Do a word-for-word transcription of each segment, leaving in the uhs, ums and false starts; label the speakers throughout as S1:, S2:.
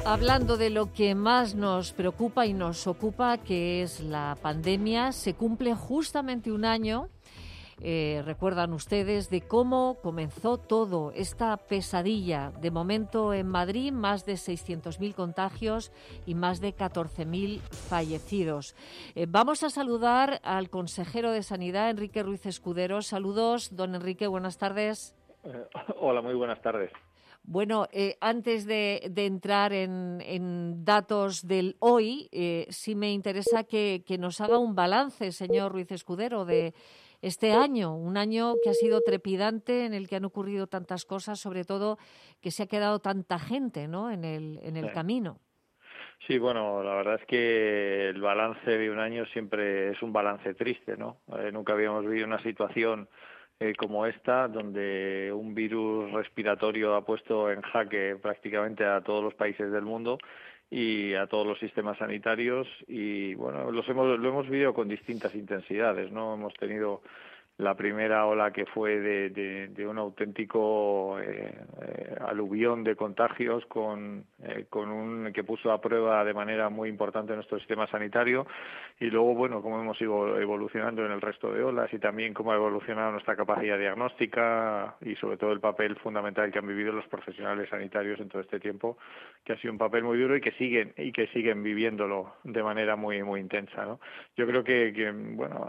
S1: Hablando de lo que más nos preocupa y nos ocupa, que es la pandemia, se cumple justamente un año, eh, recuerdan ustedes, de cómo comenzó todo, esta pesadilla. De momento en Madrid, más de seiscientos mil contagios y más de catorce mil fallecidos. Eh, vamos a saludar al consejero de Sanidad, Enrique Ruiz Escudero. Saludos, don Enrique, buenas tardes.
S2: Eh, hola, muy buenas tardes.
S1: Bueno, eh, antes de, de entrar en, en datos del hoy, eh, sí me interesa que, que nos haga un balance, señor Ruiz Escudero, de este año, un año que ha sido trepidante, en el que han ocurrido tantas cosas, sobre todo que se ha quedado tanta gente, ¿no?, en el, en el
S2: Sí.
S1: camino.
S2: Sí, bueno, la verdad es que el balance de un año siempre es un balance triste, ¿no? Eh, nunca habíamos vivido una situación eh, como esta, donde un virus respiratorio ha puesto en jaque prácticamente a todos los países del mundo y a todos los sistemas sanitarios, y bueno, los hemos, lo hemos vivido con distintas intensidades, ¿no? Hemos tenido la primera ola, que fue de, de, de un auténtico eh, eh, aluvión de contagios con, eh, con un que puso a prueba de manera muy importante nuestro sistema sanitario, y luego, bueno, cómo hemos ido evolucionando en el resto de olas y también cómo ha evolucionado nuestra capacidad diagnóstica y sobre todo el papel fundamental que han vivido los profesionales sanitarios en todo este tiempo, que ha sido un papel muy duro y que siguen y que siguen viviéndolo de manera muy muy intensa, ¿no? Yo creo que, que bueno,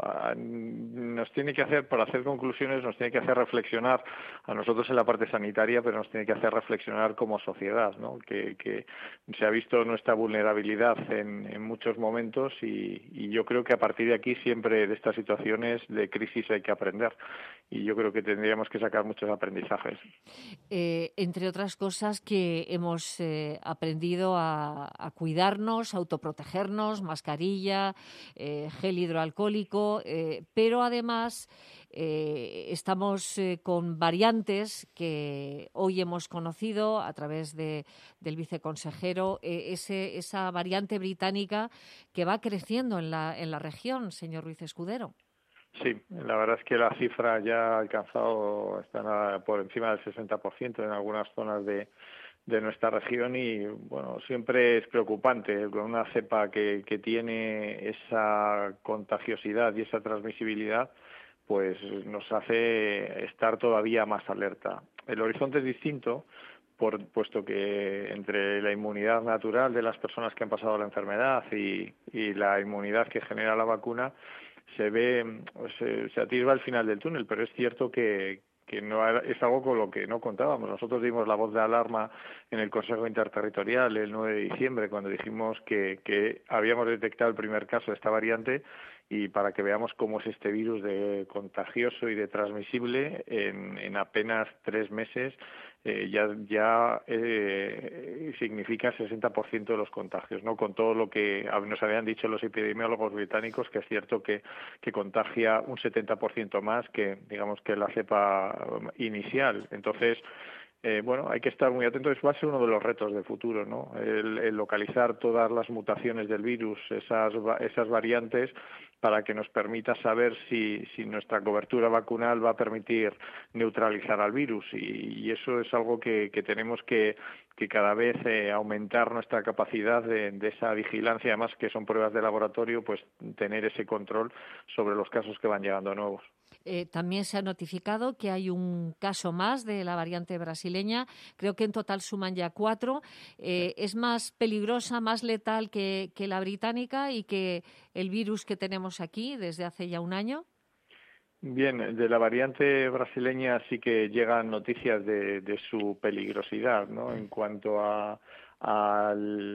S2: nos tiene que hacer, para hacer conclusiones, nos tiene que hacer reflexionar a nosotros en la parte sanitaria, pero nos tiene que hacer reflexionar como sociedad, ¿no? Que, que se ha visto nuestra vulnerabilidad en, en muchos momentos, y, y yo creo que a partir de aquí siempre de estas situaciones de crisis hay que aprender, y yo creo que tendríamos que sacar muchos aprendizajes.
S1: Eh, entre otras cosas, que hemos eh, aprendido a, a cuidarnos, a autoprotegernos, mascarilla, eh, gel hidroalcohólico, eh, pero además eh, estamos eh, con variantes que hoy hemos conocido a través de, del viceconsejero, eh, ese, esa variante británica que va creciendo en la, en la región, señor Ruiz Escudero.
S2: Sí, la verdad es que la cifra ya ha alcanzado, está por encima del sesenta por ciento en algunas zonas de, de nuestra región, y bueno, siempre es preocupante con una cepa que, que tiene esa contagiosidad y esa transmisibilidad, pues nos hace estar todavía más alerta. El horizonte es distinto, por, puesto que entre la inmunidad natural de las personas que han pasado la enfermedad y, y la inmunidad que genera la vacuna, se ve, se, se atisba el final del túnel, pero es cierto que, que no era, es algo con lo que no contábamos. Nosotros dimos la voz de alarma en el Consejo Interterritorial el nueve de diciembre, cuando dijimos que, que habíamos detectado el primer caso de esta variante, y para que veamos cómo es este virus de contagioso y de transmisible, en, en apenas tres meses eh, ya, ya eh, significa sesenta por ciento de los contagios, ¿no? Con todo lo que nos habían dicho los epidemiólogos británicos, que es cierto que, que contagia un setenta por ciento más que, digamos, que la cepa inicial. Entonces, Eh, bueno, hay que estar muy atentos. Va a ser uno de los retos del futuro, ¿no? El, el localizar todas las mutaciones del virus, esas, esas variantes, para que nos permita saber si, si nuestra cobertura vacunal va a permitir neutralizar al virus. Y, y eso es algo que, que tenemos que, que cada vez eh, aumentar nuestra capacidad de, de esa vigilancia, además que son pruebas de laboratorio, pues tener ese control sobre los casos que van llegando nuevos.
S1: Eh, también se ha notificado que hay un caso más de la variante brasileña. Creo que en total suman ya cuatro. Eh, es más peligrosa, más letal que, que la británica y que el virus que tenemos aquí desde hace ya un año.
S2: Bien, de la variante brasileña sí que llegan noticias de, de su peligrosidad, ¿no? En cuanto a, a,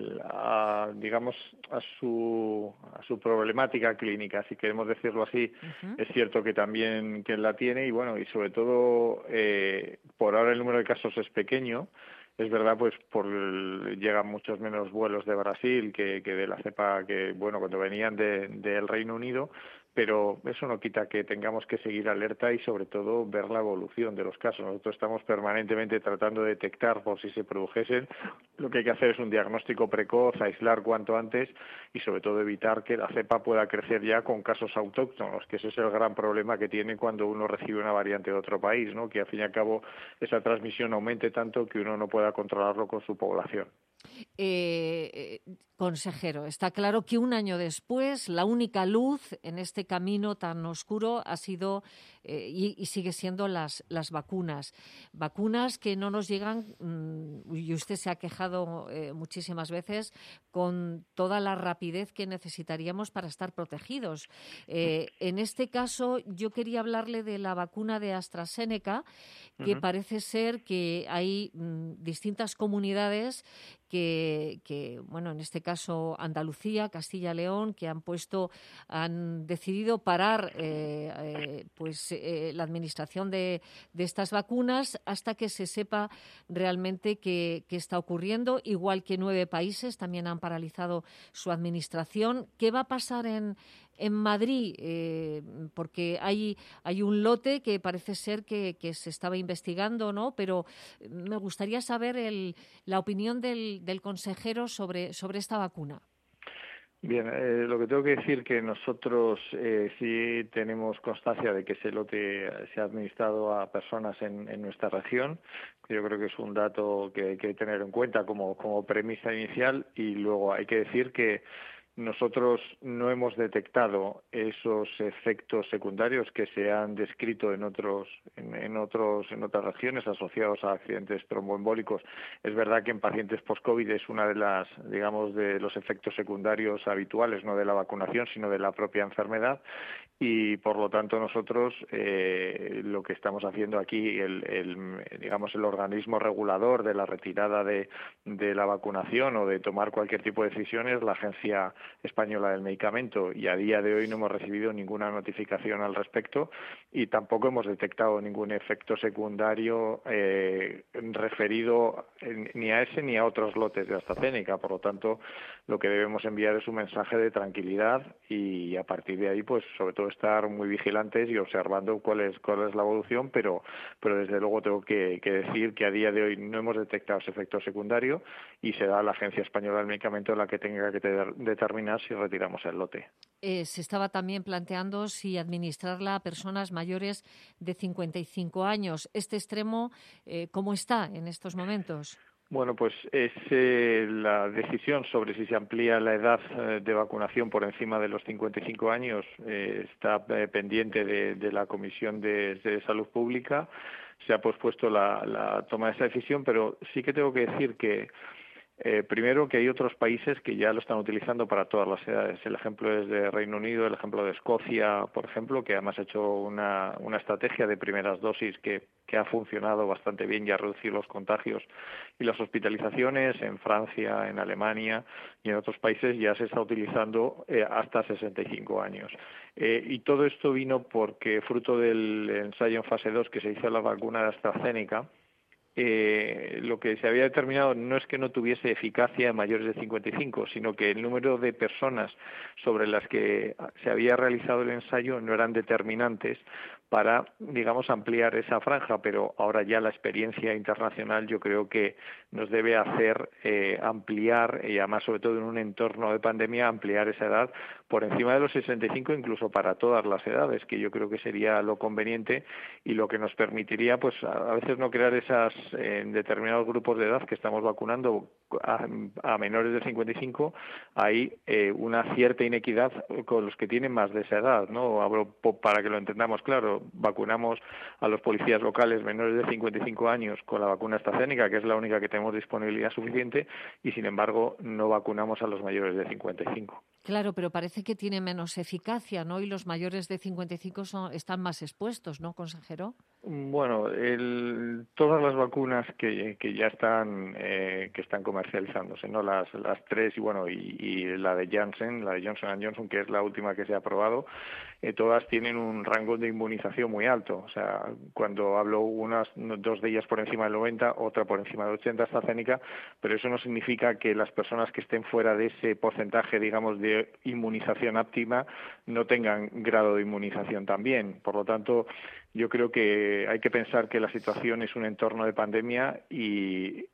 S2: a digamos, a su, a su problemática clínica, si queremos decirlo así. Uh-huh. Es cierto que también que la tiene, y bueno, y sobre todo, eh, por ahora el número de casos es pequeño. Es verdad, pues por el, llegan muchos menos vuelos de Brasil que, que de la cepa que, bueno, cuando venían de, del Reino Unido, pero eso no quita que tengamos que seguir alerta y sobre todo ver la evolución de los casos. Nosotros estamos permanentemente tratando de detectar por si se produjesen. Lo que hay que hacer es un diagnóstico precoz, aislar cuanto antes y sobre todo evitar que la cepa pueda crecer ya con casos autóctonos, que ese es el gran problema que tiene cuando uno recibe una variante de otro país, ¿no? Que al fin y al cabo esa transmisión aumente tanto que uno no pueda controlarlo con su población.
S1: Eh, eh, consejero, está claro que un año después la única luz en este camino tan oscuro ha sido eh, y, y sigue siendo las, las vacunas. Vacunas que no nos llegan, mmm, y usted se ha quejado eh, muchísimas veces, con toda la rapidez que necesitaríamos para estar protegidos. Eh, en este caso, yo quería hablarle de la vacuna de AstraZeneca, que
S2: Uh-huh.
S1: parece ser que hay mmm, distintas comunidades que, que, bueno, en este caso Andalucía, Castilla y León, que han puesto, han decidido parar eh, eh, pues eh, la administración de, de estas vacunas hasta que se sepa realmente qué, qué está ocurriendo, igual que nueve países también han paralizado su administración. ¿Qué va a pasar en, en Madrid? Eh, porque hay, hay un lote que parece ser que, que se estaba investigando, ¿no? Pero me gustaría saber el, la opinión del del consejero sobre, sobre esta vacuna.
S2: Bien, eh, lo que tengo que decir que nosotros eh, sí tenemos constancia de que ese lote se ha administrado a personas en, en nuestra región. Yo creo que es un dato que hay que tener en cuenta como, como premisa inicial, y luego hay que decir que nosotros no hemos detectado esos efectos secundarios que se han descrito en otros en, en otros en otras regiones asociados a accidentes tromboembólicos. Es verdad que en pacientes post-COVID es una de las, digamos, de los efectos secundarios habituales, no de la vacunación, sino de la propia enfermedad, y por lo tanto nosotros eh, lo que estamos haciendo aquí, el, el digamos el organismo regulador de la retirada de, de la vacunación o de tomar cualquier tipo de decisiones, la Agencia Española del Medicamento, y a día de hoy no hemos recibido ninguna notificación al respecto y tampoco hemos detectado ningún efecto secundario eh, referido en, ni a ese ni a otros lotes de AstraZeneca. Por lo tanto, lo que debemos enviar es un mensaje de tranquilidad, y a partir de ahí, pues sobre todo estar muy vigilantes y observando cuál es cuál es la evolución, pero pero desde luego tengo que, que decir que a día de hoy no hemos detectado ese efecto secundario, y será la Agencia Española del Medicamento la que tenga que ter- determinar si retiramos el lote.
S1: Eh, se estaba también planteando si administrarla a personas mayores de cincuenta y cinco años. ¿Este extremo eh, cómo está en estos momentos?
S2: Bueno, pues es eh, la decisión sobre si se amplía la edad eh, de vacunación por encima de los cincuenta y cinco años eh, está eh, pendiente de, de la Comisión de, de Salud Pública. Se ha pospuesto la, la toma de esa decisión, pero sí que tengo que decir que Eh, primero, que hay otros países que ya lo están utilizando para todas las edades. El ejemplo es de Reino Unido, el ejemplo de Escocia, por ejemplo, que además ha hecho una, una estrategia de primeras dosis que, que ha funcionado bastante bien y ha reducido los contagios y las hospitalizaciones. En Francia, en Alemania y en otros países ya se está utilizando eh, hasta sesenta y cinco años. Eh, y todo esto vino porque, fruto del ensayo en fase dos que se hizo en la vacuna de AstraZeneca, Eh, lo que se había determinado no es que no tuviese eficacia en mayores de cincuenta y cinco, sino que el número de personas sobre las que se había realizado el ensayo no eran determinantes para, digamos, ampliar esa franja, pero ahora ya la experiencia internacional yo creo que nos debe hacer eh, ampliar, y además sobre todo en un entorno de pandemia, ampliar esa edad por encima de los sesenta y cinco, incluso para todas las edades, que yo creo que sería lo conveniente y lo que nos permitiría, pues, a veces no crear esas en determinados grupos de edad que estamos vacunando a, a menores de cincuenta y cinco, hay eh, una cierta inequidad con los que tienen más de esa edad, ¿no? Hablo para que lo entendamos claro, vacunamos a los policías locales menores de cincuenta y cinco años con la vacuna AstraZeneca, que es la única que tenemos disponibilidad suficiente, y sin embargo no vacunamos a los mayores de cincuenta y cinco.
S1: Claro, pero parece que tiene menos eficacia, ¿no? Y los mayores de cincuenta y cinco son, están más expuestos, ¿no, consejero?
S2: Bueno, el, todas las vacunas que, que ya están eh, que están comercializándose, no las las tres y bueno y, y la de Janssen, la de Johnson and Johnson, que es la última que se ha aprobado, eh, todas tienen un rango de inmunización muy alto. O sea, cuando hablo unas dos de ellas por encima del noventa, otra por encima del ochenta AstraZeneca, pero eso no significa que las personas que estén fuera de ese porcentaje, digamos, de inmunización óptima no tengan grado de inmunización también. Por lo tanto, yo creo que hay que pensar que la situación es un entorno de pandemia y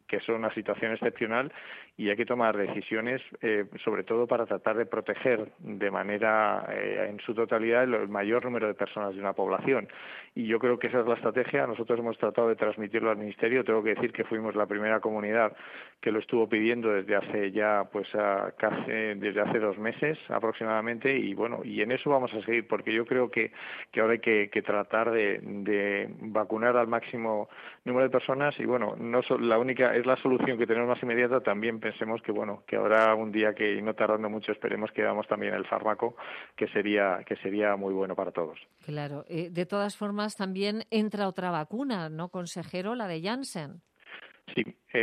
S2: que son una situación excepcional y hay que tomar decisiones, eh, sobre todo para tratar de proteger de manera eh, en su totalidad el mayor número de personas de una población. Y yo creo que esa es la estrategia. Nosotros hemos tratado de transmitirlo al Ministerio. Tengo que decir que fuimos la primera comunidad que lo estuvo pidiendo desde hace ya, pues, a casi, desde hace dos meses aproximadamente. Y bueno, y en eso vamos a seguir, porque yo creo que, que ahora hay que, que tratar de, de vacunar al máximo número de personas. Y bueno, no so, la única es la solución que tenemos más inmediata. También pensemos que bueno, que habrá un día que, y no tardando mucho, esperemos que damos también el fármaco, que sería que sería muy bueno para todos.
S1: Claro. Eh, de todas formas, también entra otra vacuna, ¿no, consejero? La de Janssen.
S2: Sí,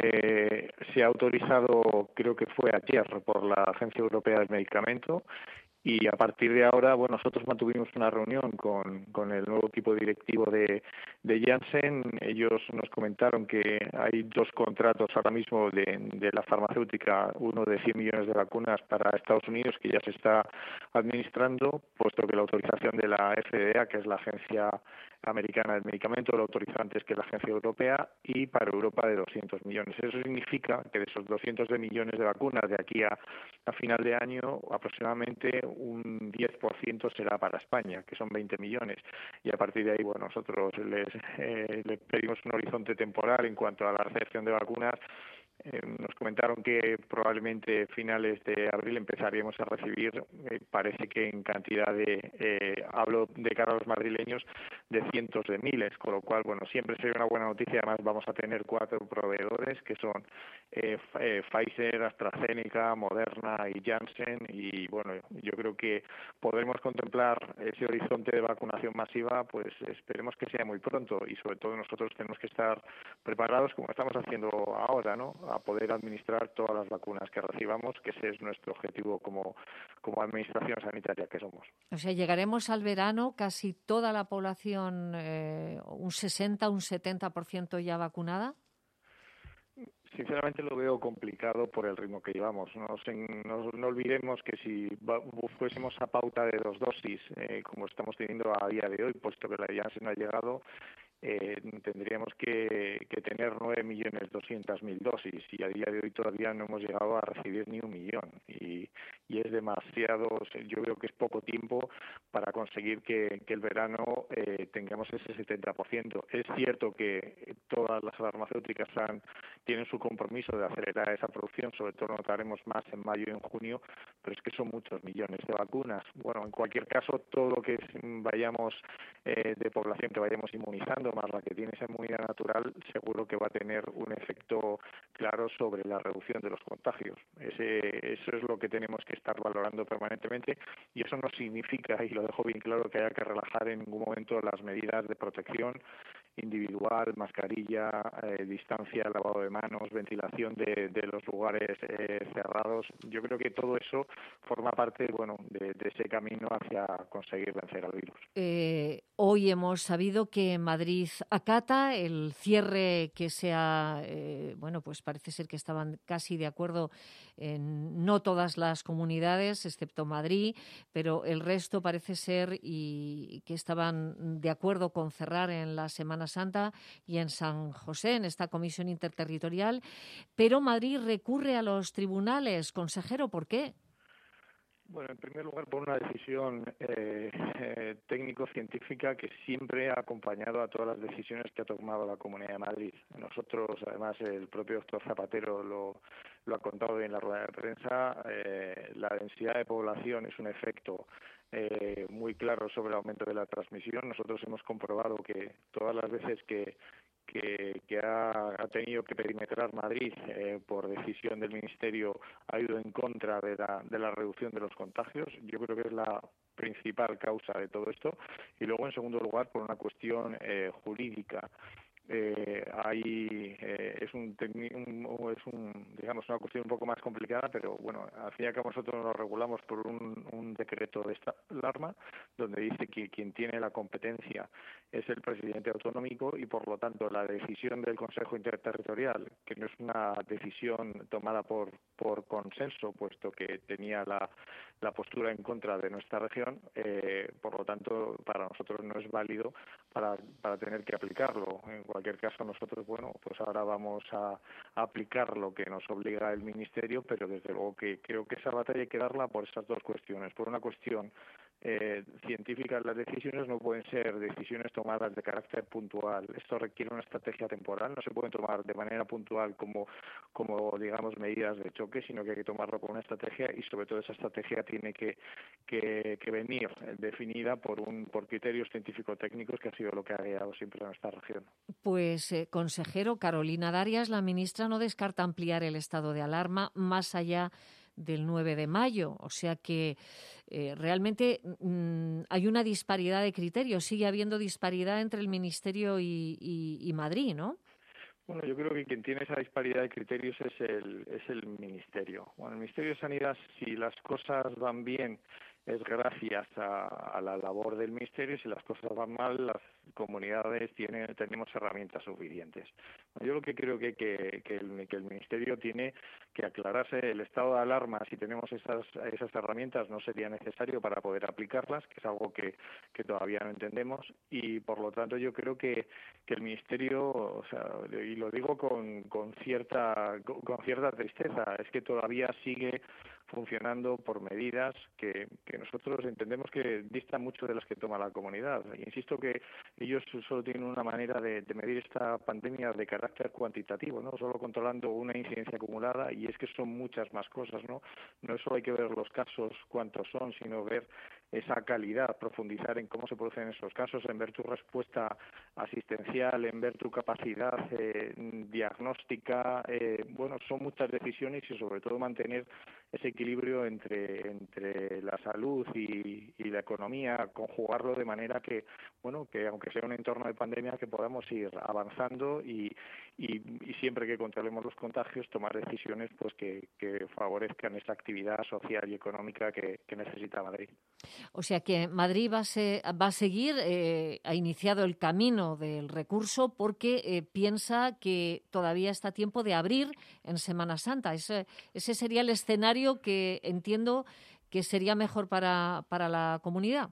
S2: eh, se ha autorizado, creo que fue ayer, por la Agencia Europea del Medicamento. Y a partir de ahora, bueno, nosotros mantuvimos una reunión con, con el nuevo equipo directivo de, de Janssen. Ellos nos comentaron que hay dos contratos ahora mismo de, de la farmacéutica, uno de cien millones de vacunas para Estados Unidos, que ya se está administrando, puesto que la autorización de la F D A, que es la Agencia Americana del Medicamento, lo autorizó antes que la Agencia Europea, y para Europa de doscientos millones. Eso significa que de esos doscientos de millones de vacunas de aquí a, a final de año, aproximadamente un diez por ciento será para España, que son veinte millones. Y a partir de ahí, bueno, nosotros les, eh, les pedimos un horizonte temporal en cuanto a la recepción de vacunas. Eh, nos comentaron que probablemente finales de abril empezaríamos a recibir, eh, parece que en cantidad de, eh, hablo de cara a los madrileños, de cientos de miles, con lo cual, bueno, siempre sería una buena noticia. Además, vamos a tener cuatro proveedores que son eh, eh, Pfizer, AstraZeneca, Moderna y Janssen, y bueno, yo creo que podremos contemplar ese horizonte de vacunación masiva, pues esperemos que sea muy pronto, y sobre todo nosotros tenemos que estar preparados, como estamos haciendo ahora, ¿no?, a poder administrar todas las vacunas que recibamos, que ese es nuestro objetivo como, como administración sanitaria que somos.
S1: O sea, llegaremos al verano casi toda la población, eh, un sesenta, un setenta por ciento ya vacunada.
S2: Sinceramente lo veo complicado por el ritmo que llevamos. No, no, no olvidemos que si fuésemos a pauta de dos dosis, eh, como estamos teniendo a día de hoy, puesto que la Janssen no ha llegado, Eh, tendríamos que, que tener nueve millones doscientas mil dosis, y a día de hoy todavía no hemos llegado a recibir ni un millón, y, y es demasiado. Yo creo que es poco tiempo para conseguir que, que el verano eh, tengamos ese setenta por ciento. Es cierto que todas las farmacéuticas han, tienen su compromiso de acelerar esa producción, sobre todo lo notaremos más en mayo y en junio, pero es que son muchos millones de vacunas. Bueno, en cualquier caso, todo lo que vayamos eh, de población que vayamos inmunizando, más la que tiene esa inmunidad natural, seguro que va a tener un efecto claro sobre la reducción de los contagios. Ese, eso es lo que tenemos que estar valorando permanentemente, y eso no significa, y lo dejo bien claro, que haya que relajar en ningún momento las medidas de protección individual, mascarilla, eh, distancia, lavado de manos, ventilación de, de los lugares eh, cerrados. Yo creo que todo eso forma parte, bueno, de, de ese camino hacia conseguir vencer al virus.
S1: Eh, hoy hemos sabido que Madrid acata el cierre que sea, eh, bueno, pues parece ser que estaban casi de acuerdo en no todas las comunidades, excepto Madrid, pero el resto parece ser y que estaban de acuerdo con cerrar en la Semana Santa y en San José, en esta comisión interterritorial, pero Madrid recurre a los tribunales. Consejero, ¿por qué?
S2: Bueno, en primer lugar, por una decisión eh, eh, técnico-científica que siempre ha acompañado a todas las decisiones que ha tomado la Comunidad de Madrid. Nosotros, además, el propio doctor Zapatero lo, lo ha contado en la rueda de prensa, eh, la densidad de población es un efecto eh, muy claro sobre el aumento de la transmisión. Nosotros hemos comprobado que todas las veces que que, que ha, ha tenido que perimetrar Madrid eh, por decisión del Ministerio ha ido en contra de la, de la reducción de los contagios. Yo creo que es la principal causa de todo esto. Y luego, en segundo lugar, por una cuestión eh, jurídica. Eh, hay, eh, es un, un es un digamos una cuestión un poco más complicada, pero bueno, al fin y al cabo nosotros nos regulamos por un, un decreto de esta alarma donde dice que quien tiene la competencia es el presidente autonómico, y por lo tanto la decisión del Consejo Interterritorial, que no es una decisión tomada por por consenso, puesto que tenía la, la postura en contra de nuestra región, eh, por lo tanto para nosotros no es válido para, para tener que aplicarlo. En cualquier caso, nosotros, bueno, pues ahora vamos a, a aplicar lo que nos obliga el Ministerio, pero desde luego que creo que esa batalla hay que darla por esas dos cuestiones. Por una cuestión eh, científica, las decisiones no pueden ser decisiones tomadas de carácter puntual. Esto requiere una estrategia temporal, no se pueden tomar de manera puntual como, como digamos, medidas de choque, sino que hay que tomarlo con una estrategia y sobre todo esa estrategia tiene que, que, que venir definida por un por criterios científico-técnicos, que ha sido lo que ha guiado siempre a nuestra región.
S1: Pues, eh, consejero, Carolina Darias, la ministra, no descarta ampliar el estado de alarma más allá del nueve de mayo. O sea que eh, realmente mmm, hay una disparidad de criterios. Sigue habiendo disparidad entre el Ministerio y, y, y Madrid, ¿no?
S2: Bueno, yo creo que quien tiene esa disparidad de criterios es el, es el Ministerio. Bueno, el Ministerio de Sanidad, si las cosas van bien, es gracias a, a la labor del Ministerio, y si las cosas van mal, las comunidades tienen, tenemos herramientas suficientes. Bueno, yo lo que creo que, que, que, el, que el Ministerio tiene que aclararse el estado de alarma, si tenemos esas, esas herramientas, no sería necesario para poder aplicarlas, que es algo que, que todavía no entendemos, y por lo tanto yo creo que, que el Ministerio, o sea, y lo digo con, con, cierta, con, con cierta tristeza, es que todavía sigue funcionando por medidas que, que nosotros entendemos que distan mucho de las que toma la comunidad. Insisto que ellos solo tienen una manera de, de medir esta pandemia de carácter cuantitativo, no solo controlando una incidencia acumulada, y es que son muchas más cosas, ¿no? No solo hay que ver los casos cuántos son, sino ver esa calidad, profundizar en cómo se producen esos casos, en ver tu respuesta asistencial, en ver tu capacidad eh, diagnóstica. Eh, bueno, son muchas decisiones y sobre todo mantener ese equilibrio entre entre la salud y, y la economía, conjugarlo de manera que, bueno, que aunque sea un entorno de pandemia, que podamos ir avanzando y, y, y siempre que controlemos los contagios, tomar decisiones pues que, que favorezcan esa actividad social y económica que, que necesita Madrid.
S1: O sea que Madrid va a, se, va a seguir, eh, ha iniciado el camino del recurso porque eh, piensa que todavía está a tiempo de abrir en Semana Santa. Ese, ese sería el escenario que entiendo que sería mejor para, para la comunidad.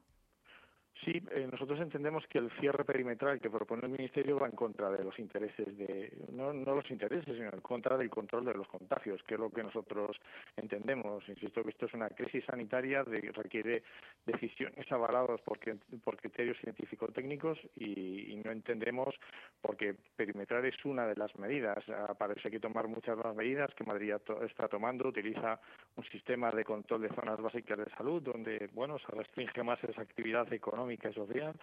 S2: Sí, eh, nosotros entendemos que el cierre perimetral que propone el Ministerio va en contra de los intereses de, no, no los intereses, sino en contra del control de los contagios, que es lo que nosotros entendemos. Insisto que esto es una crisis sanitaria que requiere decisiones avaladas por, por criterios científico-técnicos y, y no entendemos porque perimetral es una de las medidas. Parece que hay que tomar muchas más medidas que Madrid está tomando. Utiliza un sistema de control de zonas básicas de salud donde, bueno, se restringe más esa actividad económica y social,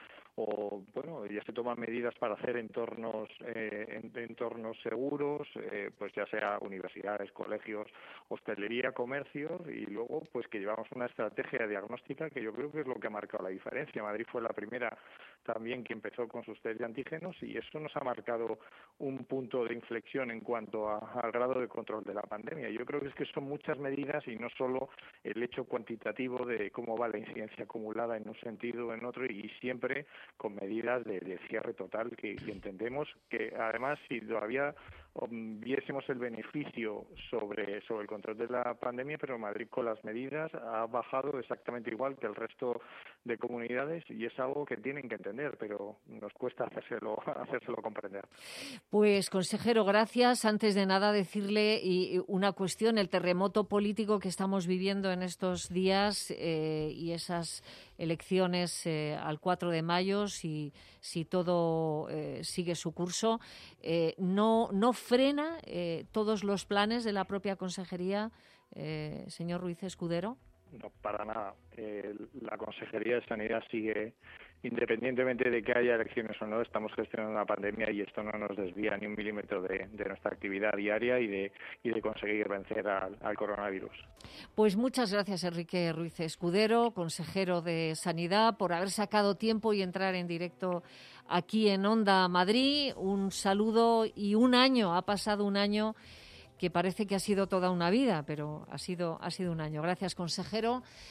S2: o bueno, ya se toman medidas para hacer entornos eh, en, entornos seguros, eh, pues ya sea universidades, colegios, hostelería, comercios, y luego pues que llevamos una estrategia diagnóstica que yo creo que es lo que ha marcado la diferencia. Madrid fue la primera también que empezó con sus test de antígenos y eso nos ha marcado un punto de inflexión en cuanto a, al grado de control de la pandemia. Yo creo que es que son muchas medidas y no solo el hecho cuantitativo de cómo va la incidencia acumulada en un sentido o en otro, y siempre con medidas de, de cierre total que, que entendemos que además si todavía um, viésemos el beneficio sobre sobre el control de la pandemia, pero Madrid con las medidas ha bajado exactamente igual que el resto de comunidades y es algo que tienen que entender, pero nos cuesta hacérselo, hacérselo comprender.
S1: Pues, consejero, gracias. Antes de nada, decirle y una cuestión, el terremoto político que estamos viviendo en estos días eh, y esas elecciones eh, al cuatro de mayo, si, si todo eh, sigue su curso, eh, no, no frena eh, todos los planes de la propia consejería, eh, señor Ruiz Escudero.
S2: No, para nada. Eh, la Consejería de Sanidad sigue, independientemente de que haya elecciones o no, estamos gestionando la pandemia y esto no nos desvía ni un milímetro de, de nuestra actividad diaria y de, y de conseguir vencer al, al coronavirus.
S1: Pues muchas gracias, Enrique Ruiz Escudero, consejero de Sanidad, por haber sacado tiempo y entrar en directo aquí en Onda Madrid. Un saludo y un año, ha pasado un año que parece que ha sido toda una vida, pero ha sido, ha sido un año. Gracias, consejero.